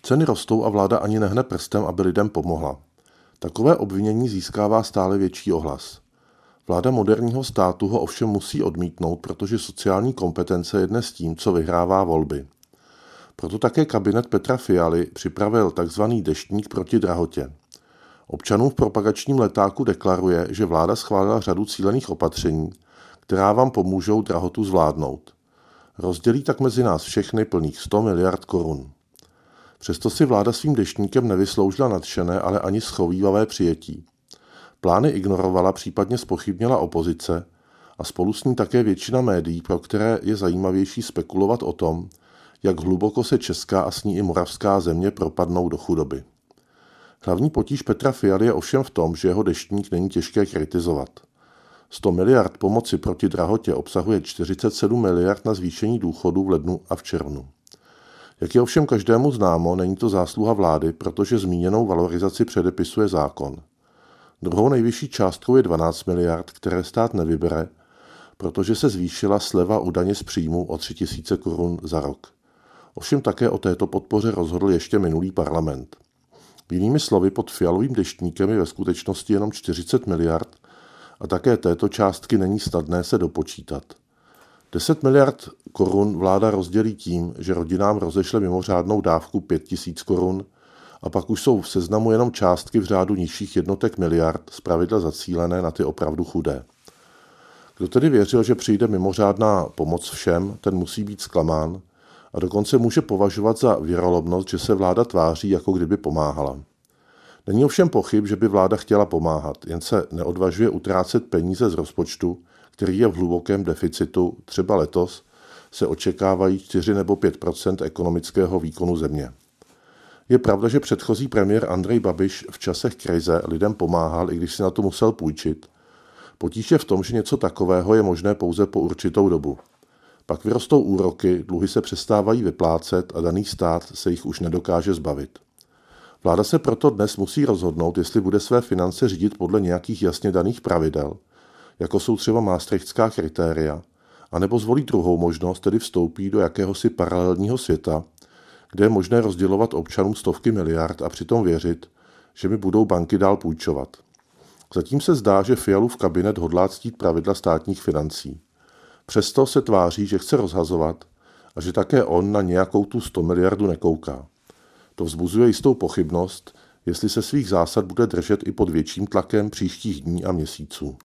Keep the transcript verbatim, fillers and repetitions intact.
Ceny rostou a vláda ani nehne prstem, aby lidem pomohla. Takové obvinění získává stále větší ohlas. Vláda moderního státu ho ovšem musí odmítnout, protože sociální kompetence je dnes tím, co vyhrává volby. Proto také kabinet Petra Fialy připravil tzv. Deštník proti drahotě. Občanům v propagačním letáku deklaruje, že vláda schválila řadu cílených opatření, která vám pomůžou drahotu zvládnout. Rozdělí tak mezi nás všechny plných sto miliard korun. Přesto si vláda svým deštníkem nevysloužila nadšené, ale ani schovývavé přijetí. Plány ignorovala, případně zpochybnila opozice a spolu s ní také většina médií, pro které je zajímavější spekulovat o tom, jak hluboko se česká a s ní i moravská země propadnou do chudoby. Hlavní potíž Petra Fialy je ovšem v tom, že jeho deštník není těžké kritizovat. sto miliard pomoci proti drahotě obsahuje čtyřicet sedm miliard na zvýšení důchodů v lednu a v červnu. Jak je ovšem každému známo, není to zásluha vlády, protože zmíněnou valorizaci předepisuje zákon. Druhou nejvyšší částkou je dvanáct miliard, které stát nevybere, protože se zvýšila sleva u daně z příjmu o tři tisíce korun za rok. Ovšem také o této podpoře rozhodl ještě minulý parlament. Jinými slovy, pod Fialovým deštníkem je ve skutečnosti jenom čtyřicet miliard a také této částky není snadné se dopočítat. deset miliard korun vláda rozdělí tím, že rodinám rozešle mimořádnou dávku pět tisíc korun a pak už jsou v seznamu jenom částky v řádu nižších jednotek miliard, zpravidla zacílené na ty opravdu chudé. Kdo tedy věřil, že přijde mimořádná pomoc všem, ten musí být zklamán a dokonce může považovat za věrolomnost, že se vláda tváří, jako kdyby pomáhala. Není ovšem pochyb, že by vláda chtěla pomáhat, jen se neodvažuje utrácet peníze z rozpočtu, který je v hlubokém deficitu, třeba letos se očekávají čtyři nebo pět procent ekonomického výkonu země. Je pravda, že předchozí premiér Andrej Babiš v časech krize lidem pomáhal, i když si na to musel půjčit. Potíž je v tom, že něco takového je možné pouze po určitou dobu. Pak vyrostou úroky, dluhy se přestávají vyplácet a daný stát se jich už nedokáže zbavit. Vláda se proto dnes musí rozhodnout, jestli bude své finance řídit podle nějakých jasně daných pravidel, jako jsou třeba maastrichtská kritéria, anebo zvolí druhou možnost, tedy vstoupí do jakéhosi paralelního světa, kde je možné rozdělovat občanům stovky miliard a přitom věřit, že mi budou banky dál půjčovat. Zatím se zdá, že Fialův kabinet hodlá ctít pravidla státních financí. Přesto se tváří, že chce rozhazovat a že také on na nějakou tu sto miliardu nekouká. To vzbuzuje jistou pochybnost, jestli se svých zásad bude držet i pod větším tlakem příštích dní a měsíců.